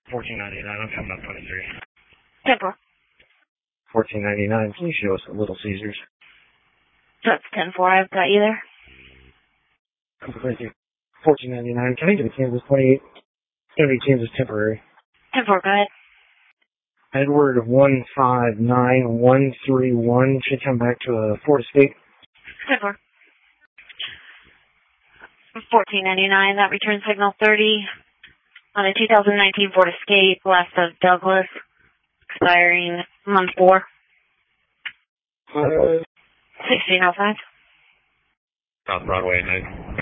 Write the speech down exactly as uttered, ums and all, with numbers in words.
fourteen ninety-nine, I'm coming up twenty-three. Temple. fourteen ninety-nine, please show us the Little Caesars. That's ten four, I've got you there. Thank you. fourteen ninety-nine, can I get a Kansas twenty-eight? It's going to be Kansas temporary. ten four, go ahead. Edward one five nine one three one should come back to a Ford Escape. ten four. fourteen ninety-nine, that return signal thirty on a two thousand nineteen Ford Escape, west of Douglas, expiring month four. Uh, sixteen oh five. South Broadway at night.